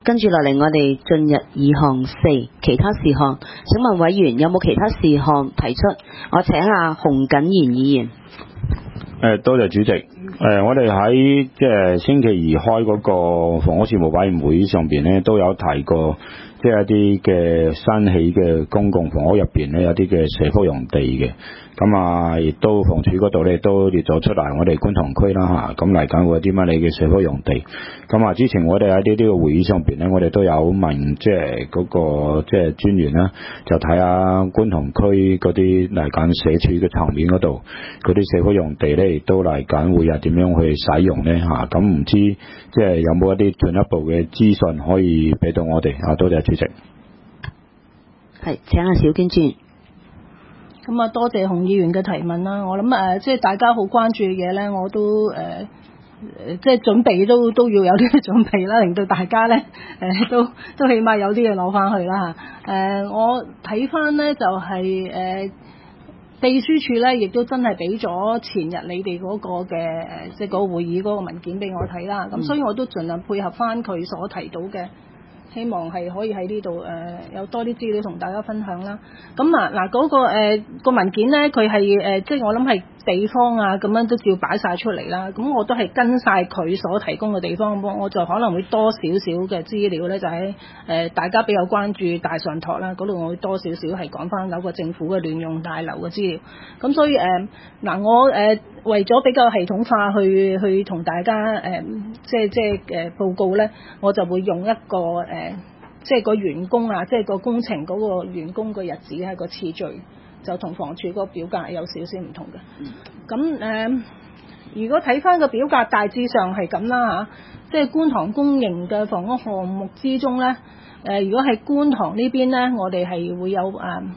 跟住落嚟，我哋進入2項4其他事項。請問委員有冇其他事項提出？我請阿洪謹賢議員。 多謝主席。我哋喺即係星期二開嗰個房屋事務委員會上邊咧，都有提過，即係一啲嘅新起嘅公共房屋入邊咧，有啲嘅社福用地嘅。咁啊，亦都房署嗰度咧都列咗出嚟，我哋觀塘區啦嚇，咁嚟緊會有啲乜嘢嘅社福用地。咁啊，之前我哋喺呢啲嘅會議上邊咧，我哋都有問即係嗰個即係專員啦，就睇下觀塘區嗰啲嚟緊社署嘅層面嗰度嗰啲社福用地咧，亦都嚟緊會係點樣去使用咧嚇？咁唔知即係有冇一啲進一步嘅資訊可以俾到我哋啊？多謝主席。 係，請阿小娟專員。 咁啊，多謝洪議員嘅提問啦。我諗即係大家好關注嘅嘢咧，我都即係準備都要有啲準備啦，令到大家咧都起碼有啲嘢攞翻去啦嚇。我睇翻咧就係秘書處咧，亦都真係俾咗前日你哋嗰個嘅即係嗰個會議嗰個文件俾我睇啦。咁所以我都盡量配合翻佢所提到嘅。希望係可以喺呢度有多啲資料同大家分享啦。咁嗰個文件咧，佢係即係我諗係地方啊咁樣都照擺晒出嚟啦。咁我都係跟晒佢所提供嘅地方，我就可能會多少少嘅資料咧，就喺大家比較關注大上托啦嗰度，我會多少少係講翻有個政府嘅聯用大樓嘅資料。咁所以我為咗比較系統化去同大家即係報告咧，我就會用一個即係個員工啊，即係個工程嗰個員工個日子係個次序，就同房署嗰個表格有少少唔同嘅。咁如果睇翻個表格，大致上係咁啦嚇，即係觀塘公營嘅房屋項目之中咧，如果係觀塘呢邊咧，我哋係會有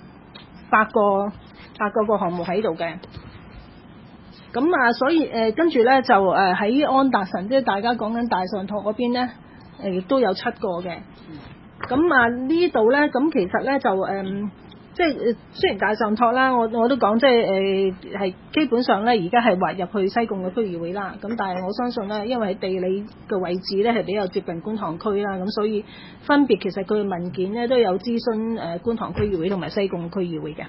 8個項目喺度嘅。咁所以跟住咧就喺安達臣，即係大家講緊大上托嗰邊咧，亦都有7個嘅。咁呢度咧，咁其實咧就即係雖然大上托啦，我都講即係係基本上咧，而家係劃入去西貢嘅區議會啦。咁但係我相信咧，因為喺地理嘅位置咧係比較接近觀塘區啦，咁所以分別其實佢嘅文件咧都有諮詢觀塘區議會同埋西貢區議會嘅。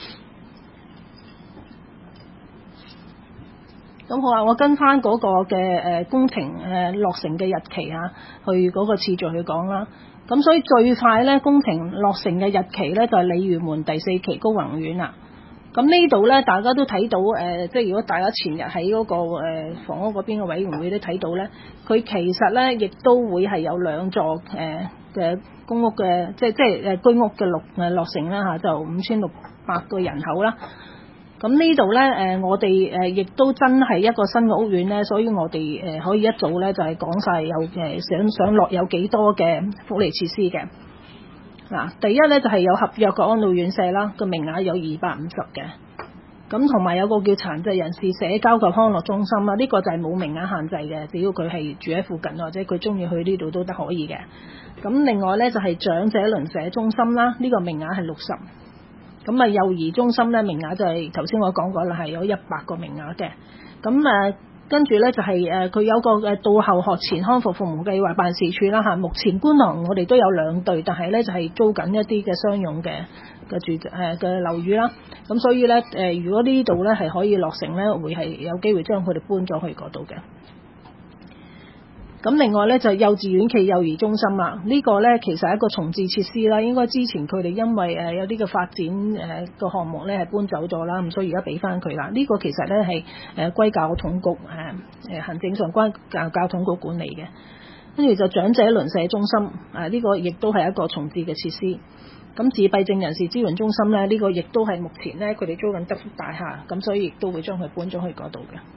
咁好啊！我跟翻嗰個嘅工程落成嘅日期啊，去嗰個次序去講啦。咁所以最快咧工程落成嘅日期咧就係鯉魚門第4期高宏苑啦。咁呢度咧大家都睇到即係如果大家前日喺嗰個房屋嗰邊嘅委員會都睇到咧，佢其實咧亦都會係有2座嘅公屋嘅即係居屋嘅落成啦嚇，就5600個人口啦。咁呢度咧我哋亦都真係一個新嘅屋苑咧，所以我哋可以一早咧就係講晒有想落有幾多嘅福利設施嘅。嗱，第一咧就係有合約嘅安老院舍啦，個名額有250嘅。咁同埋有個叫殘疾人士社交及康樂中心啦，呢個就係冇名額限制嘅，只要佢係住喺附近或者佢中意去呢度都得可以嘅。咁另外咧就係長者鄰舍中心啦，呢個名額係60。咁幼兒中心咧名額就係頭先我講過啦，係有100個名額嘅。咁跟住咧就係佢有個到後學前康復服務計劃辦事處啦嚇。目前觀塘我哋都有2隊，但係咧就係租緊一啲嘅商用嘅住嘅樓宇啦。咁所以咧如果呢度咧係可以落成咧，會係有機會將佢哋搬咗去嗰度嘅。咁另外咧就幼稚園暨幼兒中心啦，呢個咧其實係一個重置設施啦，應該之前佢哋因為有啲嘅發展個項目咧係搬走咗啦，咁所以而家俾翻佢啦。呢個其實咧係歸教統局行政上歸教統局管理嘅。跟住就長者鄰舍中心呢個亦都係一個重置嘅設施。咁自閉症人士支援中心咧，呢個亦都係目前咧佢哋租緊德福大廈，咁所以亦都會將佢搬咗去嗰度嘅。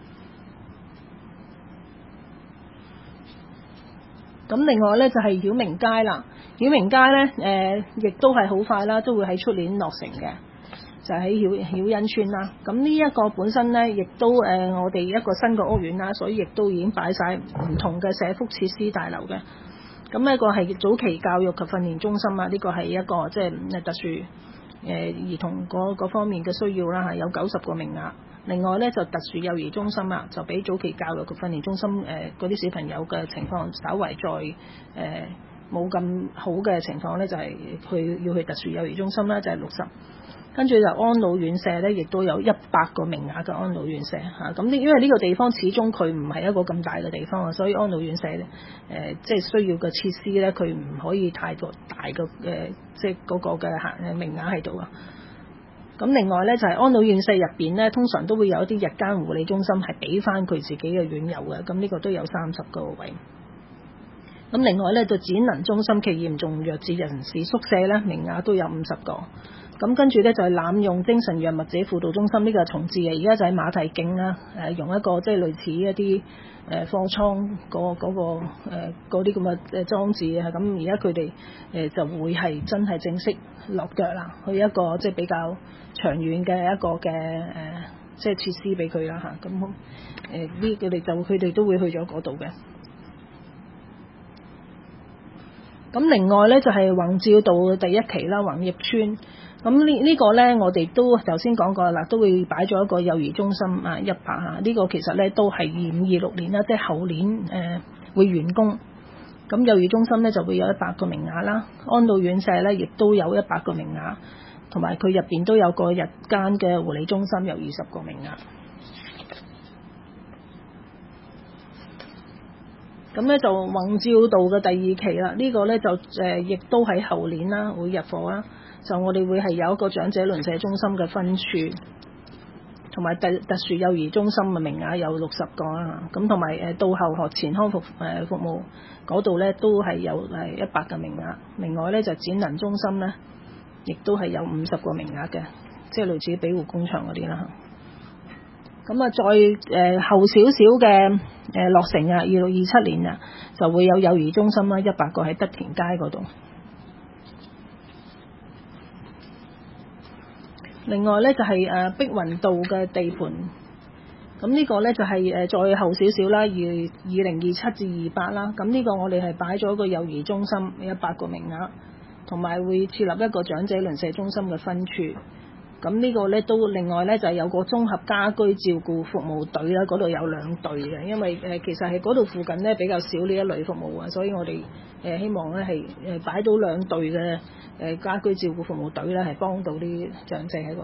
咁另外咧就係曉明街啦，曉明街咧亦都係好快啦，都會喺出年落成嘅，就喺曉欣村啦。咁呢一個本身咧亦都我哋一個新嘅屋苑啦，所以亦都已經擺晒唔同嘅社福設施大樓嘅。咁呢個係早期教育及訓練中心啊，呢個係一個即係特殊兒童嗰方面嘅需要啦嚇，有90個名額。另外咧就特殊幼兒中心啦，就俾早期教育及訓練中心嗰啲小朋友嘅情況稍為再冇咁好嘅情況咧，就係要去特殊幼兒中心啦，就係60。跟住就安老院舍咧，亦都有100個名額嘅安老院舍嚇。咁因為呢個地方始終佢唔係一個咁大嘅地方啊，所以安老院舍咧即係需要嘅設施咧，佢唔可以太過大嘅即係嗰個嘅名額喺度啊。咁另外咧就係安老院舍入邊咧，通常都會有一啲日間護理中心係俾翻佢自己嘅院友嘅，咁呢個都有30個位。咁另外咧就展能中心其嚴重弱智人士宿舍咧，名額都有50個。咁跟住咧就係濫用精神藥物者輔導中心，呢個係重置嘅，而家就喺馬蹄徑啦，用一個即係類似一啲貨倉嗰啲咁嘅裝置啊，咁而家佢哋就會係真係正式落腳啦，去一個即係比較長遠嘅一個嘅即係設施俾佢啦嚇，咁佢哋都會去咗嗰度嘅。咁另外咧就係宏照道第1期啦，宏業村。咁呢個咧，我哋都頭先講過啦，都會擺咗一個幼兒中心100嚇。呢個其實咧都係2526年啦，即係後年會完工。咁幼兒中心咧就會有100個名額啦，安老院舍咧亦都有100個名額，同埋佢入邊都有個日間嘅護理中心有20個名額。咁咧就宏照道嘅第2期啦，呢個咧就亦都喺後年啦會入伙啦。就我哋會係有一個長者鄰舍中心嘅分處，同埋特殊幼兒中心嘅名額有60個啊。咁同埋到後學前康復服務嗰度咧都係有100個名額。另外咧就展能中心咧，亦都係有50個名額嘅，即係類似庇護工場嗰啲啦。咁啊，再後少少嘅落成啊，2627年啊，就會有幼兒中心啦，100個喺德田街嗰度。另外咧就係碧雲道嘅地盤，咁呢個咧就係再後少少啦，2027至28啦。咁呢個我哋係擺咗個幼兒中心100個名額，同埋會設立一個長者鄰舍中心嘅分處。咁呢個咧都另外咧就係有個綜合家居照顧服務隊啦，嗰度有2隊嘅，因為其實係嗰度附近咧比較少呢一類服務啊，所以我哋希望咧係擺到2隊嘅家居照顧服務隊咧，係幫到啲長者喺度。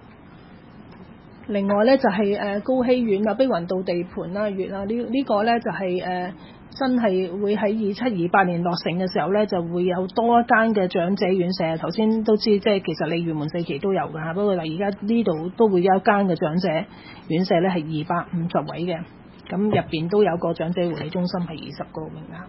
另外咧就係高希苑啊、碧雲道地盤啦、月啦，呢個咧就係真係會喺2728年落成嘅時候咧，就會有多一間嘅長者院舍。頭先都知即係其實鯉魚門4期都有㗎嚇，不過嗱而家呢度都會有一間嘅長者院舍咧係250位嘅，咁入邊都有個長者護理中心係20個名額。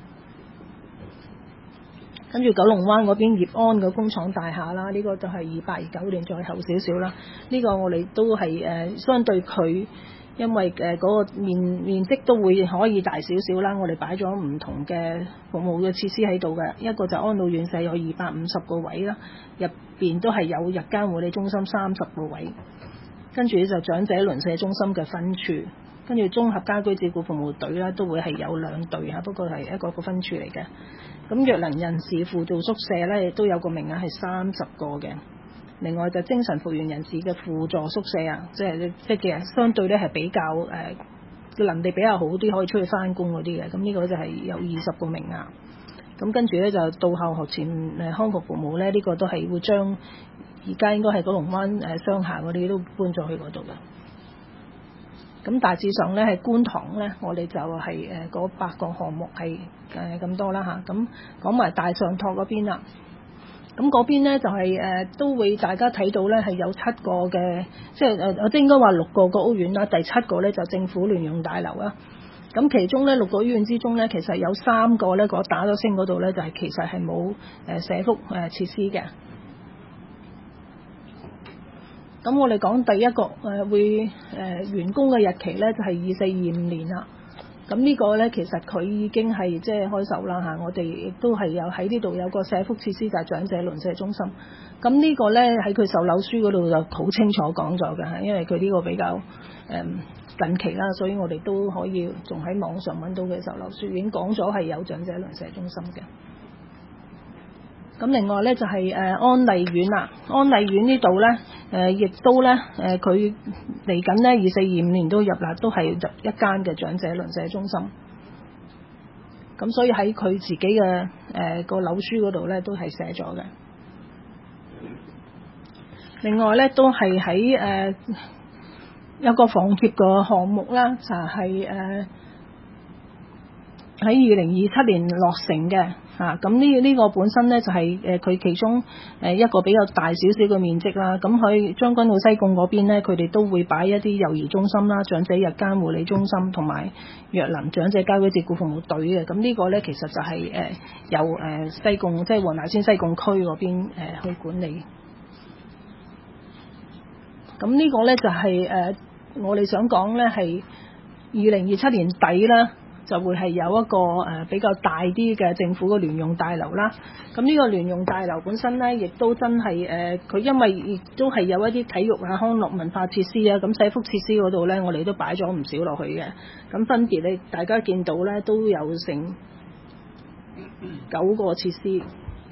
跟住九龍灣嗰邊業安嘅工廠大廈啦，呢個就係2829年再後少少啦。呢個我哋都係相對佢，因為嗰個面積都會可以大少少啦。我哋擺咗唔同嘅服務嘅設施喺度嘅，一個就安老院舍有250個位啦，入邊都係有日間護理中心30個位，跟住就長者鄰舍中心嘅分處，跟住綜合家居照顧服務隊啦，都會係有2隊嚇，不過係一個分處嚟嘅。咁弱能人士輔導宿舍咧，亦都有個名額係30個嘅。另外就精神復原人士嘅輔助宿舍啊，即係相對咧係比較能力比較好啲，可以出去返工嗰啲嘅。咁呢個就係有20個名額。咁跟住咧就到後學前康復服務咧，呢個都係會將而家應該係九龍灣商廈嗰啲都搬咗去嗰度嘅。咁大致上咧係觀塘咧，我哋就係嗰8個項目係咁多啦嚇。咁講埋大上拓嗰邊啦，咁嗰邊咧就係都會大家睇到咧係有7個嘅，即係我應該話6個屋苑啦，第7個咧就政府聯用大樓啦。咁其中咧6個醫院之中咧，其實有3個咧打咗星嗰度咧就係其實係冇社福設施嘅。咁我哋講第一個會完工嘅日期咧就係2425年啦。咁呢個咧其實佢已經係即係開售啦嚇，我哋亦都係有喺呢度有個社福設施就係長者鄰舍中心。咁呢個咧喺佢售樓書嗰度就好清楚講咗嘅嚇，因為佢呢個比較近期啦，所以我哋都可以仲喺網上揾到佢售樓書，已經講咗係有長者鄰舍中心嘅。咁另外咧就係安麗苑啦，安麗苑呢度咧亦都咧佢嚟緊咧2425年都入啦，都係入一間嘅長者鄰舍中心。 咁所以喺佢自己嘅個樓書嗰度咧都係寫咗嘅。另外咧都係喺有個房協個項目啦，就係喺2027年落成嘅嚇。咁呢個本身咧就係佢其中一個比較大少少嘅面積啦。咁喺將軍澳西貢嗰邊咧，佢哋都會擺一啲幼兒中心啦、長者日間護理中心同埋弱能長者家居照顧服務隊嘅。咁呢個咧其實就係由西貢即係黃大仙西貢區嗰邊去管理。咁呢個咧就係我哋想講咧係2027年底啦，就會係有一個比較大啲嘅政府嘅聯用大樓啦。咁呢個聯用大樓本身咧，亦都真係佢因為亦都係有一啲體育啊、康樂文化設施啊，咁社福設施嗰度咧，我哋都擺咗唔少落去嘅。咁分別咧，大家見到咧都有成9個設施。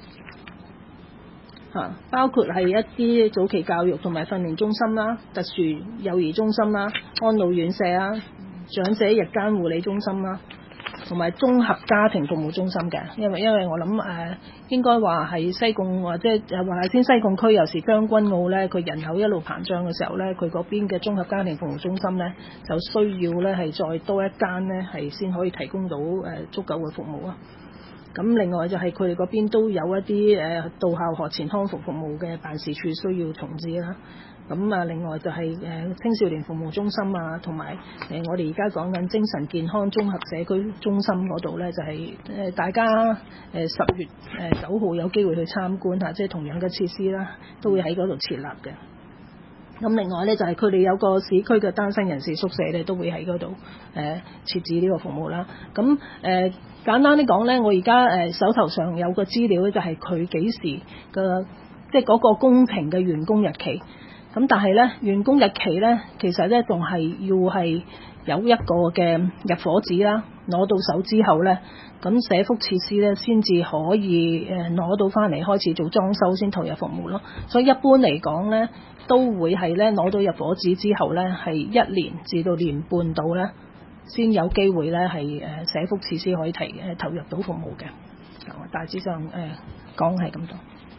包括係一啲早期教育同埋訓練中心啦、特殊幼兒中心啦、安老院舍啦、長者日間護理中心啦，同埋綜合家庭服務中心嘅。因為我諗應該話係西貢或者黃大仙西貢區，尤其是將軍澳咧，佢人口一路膨脹嘅時候咧，佢嗰邊嘅綜合家庭服務中心咧，就需要咧係再多一間咧係先可以提供到足夠嘅服務啊。咁另外就係佢哋嗰邊都有一啲到校學前康復服務嘅辦事處需要重置啦。咁另外就係青少年服務中心啊，同埋我哋而家講緊精神健康綜合社區中心嗰度咧，就係大家10月9號有機會去參觀嚇，即係同樣嘅設施啦，都會喺嗰度設立嘅。咁另外咧就係佢哋有個市區嘅單身人士宿舍咧，都會喺嗰度設置呢個服務啦。咁簡單啲講咧，我而家手頭上有個資料咧，就係佢幾時嘅即係嗰個工程嘅完工日期。咁但係咧完工日期咧，其實咧仲係要係有一個嘅入伙紙啦，攞到手之後咧，咁社福設施咧先至可以攞到翻嚟開始做裝修先投入服務咯。所以一般嚟講咧，都會係咧攞到入伙紙之後咧，係1年至到年半到咧，先有機會咧係社福設施可以投入到服務嘅。大致上講係咁多。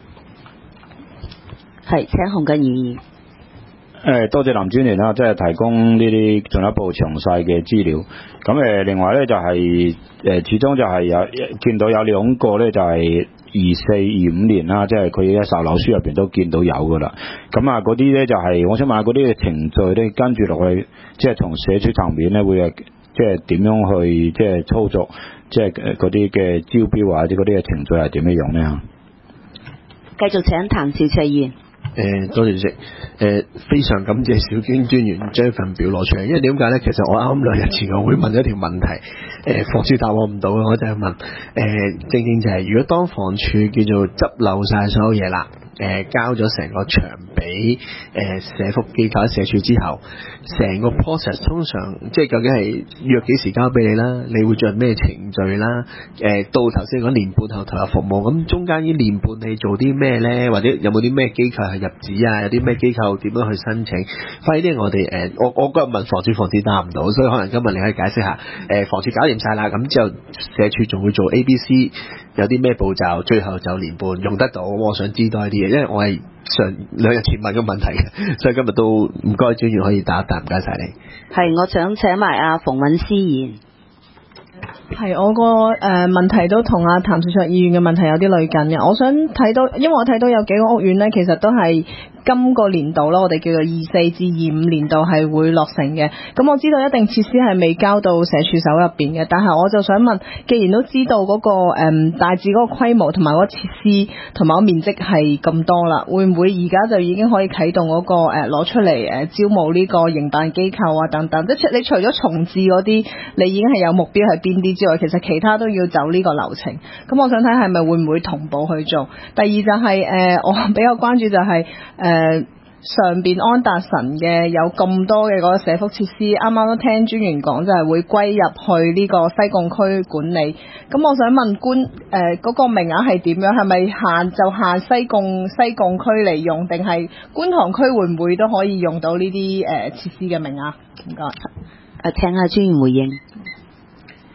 係，請洪謹議員。 多謝林專員啦，即係提供呢啲進一步詳細嘅資料。咁另外咧就係始終就係見到有2個咧就係24、25年啦，即係佢喺售樓書入邊都見到有噶啦。咁啊嗰啲咧就係我想問下嗰啲嘅程序咧，跟住落去即係從社署層面咧會即係點樣去即係操作，即係嗰啲嘅招標或者嗰啲嘅程序係點樣樣咧？ 繼續請譚兆卓議員。 多謝主席。非常感謝小娟專員將份表攞出嚟，因為點解咧？其實我啱2日前我會問一條問題，房署答我唔到，我就係問，正正就係如果當房署叫做執漏晒所有嘢啦，交咗成個場俾社福機構社署之後，成個 process 通常即係究竟係約幾時交俾你啦？你會做咩程序啦？到頭先講年半後投入服務，咁中間呢年半你做啲咩咧？或者有冇啲咩機構係入紙啊？有啲咩機構點樣去申請？反而呢我哋我嗰日問房署答唔到，所以可能今日你可以解釋下。房署搞掂晒啦，咁之後社署仲會做 ABC， 有啲咩步驟？最後就年半用得到，我想知多一啲嘢，因為我係上2日前問嘅問題嘅，所以今日都唔該專員可以答一答，唔該晒你。 係，我想請埋阿馮韻詩議員。 係，我個問題都同阿譚兆卓議員嘅問題有啲類近嘅。我想睇到，因為我睇到有幾個屋苑咧，其實都係今個年度啦，我哋叫做24至25年度係會落成嘅。咁我知道一定設施係未交到社署手入邊嘅，但係我就想問，既然都知道嗰個大致嗰個規模同埋嗰個設施同埋個面積係咁多啦，會唔會而家就已經可以啟動嗰個攞出嚟招募呢個營辦機構啊等等？即係你除咗重置嗰啲，你已經係有目標係邊啲之外，其實其他都要走呢個流程。咁我想睇係咪會唔會同步去做？第二就係我比較關注就係上邊安達臣嘅有咁多嘅嗰個社福設施，啱啱都聽專員講就係會歸入去呢個西貢區管理。咁我想問嗰個名額係點樣？係咪限西貢區嚟用，定係觀塘區會唔會都可以用到呢啲設施嘅名額？唔該。 請下專員回應。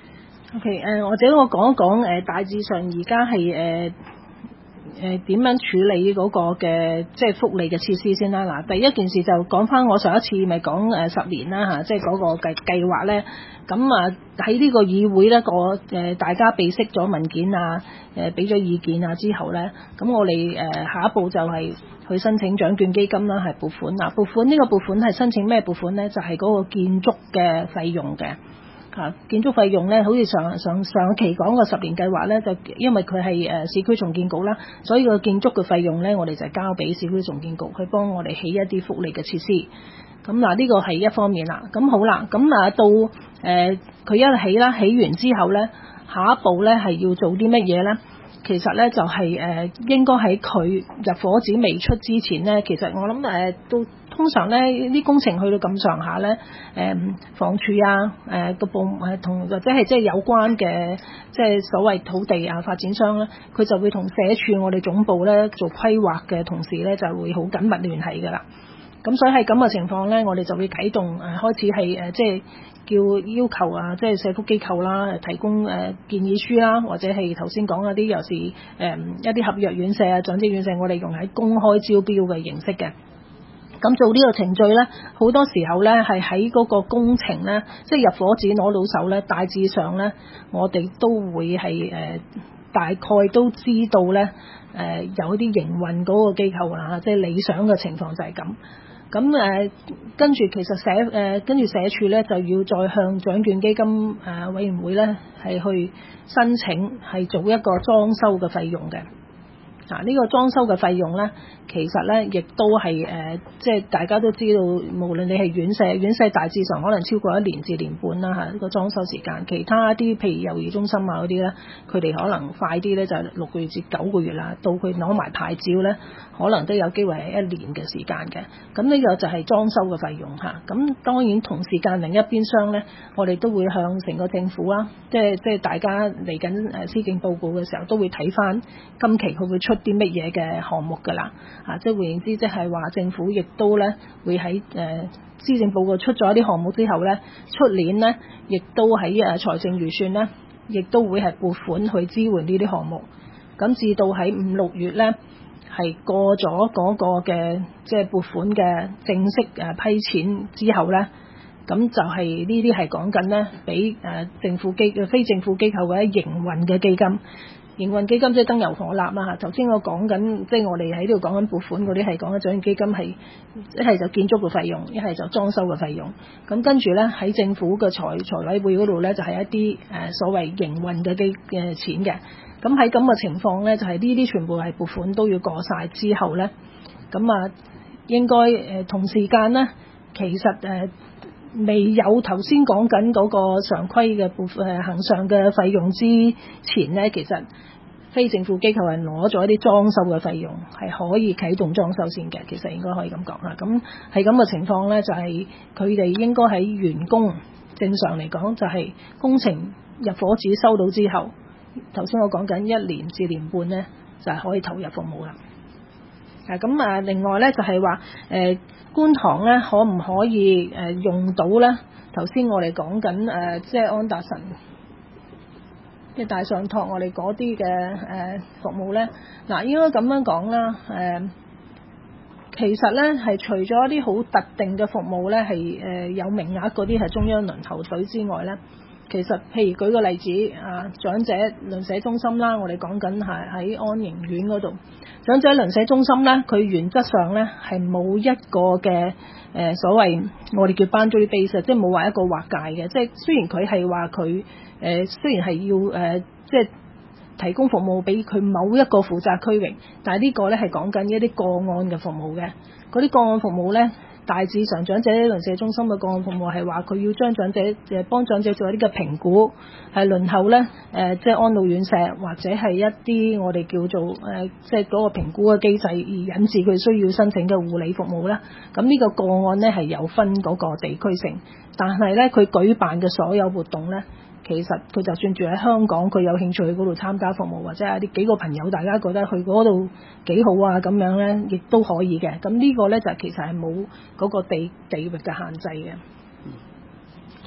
OK， 或者我講一講大致上而家係點樣處理嗰個嘅即係福利嘅設施先啦。嗱，第一件事就講翻我上一次咪講10年啦嚇，即係嗰個計劃咧。咁啊喺呢個議會咧大家備悉咗文件啊，俾咗意見啊之後咧，咁我哋下一步就係去申請獎券基金啦，係撥款啦。撥款呢個撥款係申請咩撥款咧？就係嗰個建築嘅費用嘅。建築費用咧，好似上期講個10年計劃咧，就因為佢係市區重建局啦，所以個建築嘅費用咧，我哋就交俾市區重建局去幫我哋起一啲福利嘅設施。咁嗱，呢個係一方面啦。咁好啦，咁到佢一起啦，起完之後咧，下一步咧係要做啲乜嘢咧？其實咧就係應該喺佢入伙紙未出之前咧，其實我諗都通常咧啲工程去到咁上下咧，房署啊個部同或者係即係有關嘅即係所謂土地啊發展商咧，佢就會同社署我哋總部咧做規劃嘅同時咧就會好緊密聯繫㗎啦。咁所以喺咁嘅情況咧，我哋就會啟動開始係即係叫要求啊，即係社福機構啦，提供建議書啦，或者係頭先講嗰啲又是一啲合約院舍啊、長者院舍，我哋用喺公開招標嘅形式嘅。咁做呢個程序咧，好多時候咧係喺嗰個工程咧，即係入伙紙攞到手咧，大致上咧，我哋都會係大概都知道咧有啲營運嗰個機構啦，即係理想嘅情況就係咁。咁跟住其實跟住社署咧就要再向獎券基金委員會咧係去申請係做一個裝修嘅費用嘅。呢個裝修嘅費用咧，其實咧亦都係即係大家都知道，無論你係院舍大致上可能超過1年至1年半啦嚇，呢個裝修時間。其他啲譬如幼兒中心啊嗰啲咧，佢哋可能快啲咧就係6個月至9個月啦，到佢攞埋牌照咧，可能都有機會係1年嘅時間嘅。咁呢個就係裝修嘅費用嚇。咁當然同時間另一邊廂咧，我哋都會向成個政府啦，即係大家嚟緊施政報告嘅時候都會睇翻今期佢會出啲乜嘢嘅項目㗎啦，即係換言之，即係話政府亦都咧會喺施政報告出咗一啲項目之後咧，出年咧亦都喺財政預算咧，亦都會係撥款去支援呢啲項目。咁至到喺5、6月咧，係過咗嗰個嘅即係撥款嘅正式批錢之後咧，咁就係呢啲係講緊咧俾非政府機構或者營運嘅基金。營運基金即係燈油火蠟啦嚇，頭先我講緊即係我哋喺呢度講緊撥款嗰啲係講緊獎券基金係一係就建築嘅費用，一係就裝修嘅費用。咁跟住咧喺政府嘅財委會嗰度咧就係一啲所謂營運嘅錢嘅。咁喺咁嘅情況咧，就係呢啲全部係撥款都要過晒之後咧，咁應該同時間咧，其實未有頭先講緊嗰個常規嘅恆常嘅費用之前咧，其實非政府機構係攞咗一啲裝修嘅費用，係可以啟動裝修先嘅。其實應該可以咁講啦。咁係咁嘅情況咧，就係佢哋應該喺員工正常嚟講，就係工程入伙紙收到之後，頭先我講緊1年至1年半咧，就係可以投入服務啦。咁另外咧就係話觀塘咧可唔可以用到咧？頭先我哋講緊即係安達臣即係大上托我哋嗰啲嘅服務咧。嗱，應該咁樣講啦。其實咧係除咗一啲好特定嘅服務咧係有名額嗰啲係中央輪候隊之外咧，其實譬如舉個例子長者鄰舍中心啦，我哋講緊係喺安盈苑嗰度。長者鄰舍中心咧，佢原則上咧係冇一個嘅所謂我哋叫 boundary base， 即係冇話一個劃界嘅。即係雖然佢係話佢雖然係要即係提供服務俾佢某一個負責區域，但係呢個咧係講緊一啲個案嘅服務嘅。嗰啲個案服務咧，大致上長者鄰舍中心嘅個案服務係話佢要將長者幫長者做一啲嘅評估，係輪候咧即係安老院舍或者係一啲我哋叫做即係嗰個評估嘅機制而引致佢需要申請嘅護理服務咧。咁呢個個案咧係有分嗰個地區性，但係咧佢舉辦嘅所有活動咧，其實佢就算住喺香港，佢有興趣去嗰度參加服務，或者係啲幾個朋友大家覺得去嗰度幾好啊咁樣咧，亦都可以嘅。咁呢個咧就其實係冇嗰個地域嘅限制嘅。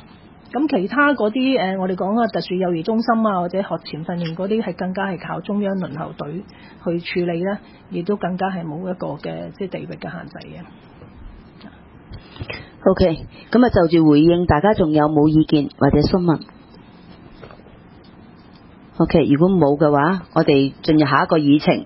咁其他嗰啲我哋講嘅特殊幼兒中心啊，或者學前訓練嗰啲係更加係靠中央輪候隊去處理咧，亦都更加係冇一個嘅即係地域嘅限制嘅。 OK， 咁啊就住回應，大家仲有冇意見或者詢問 ？OK， 如果冇嘅話，我哋進入下一個議程。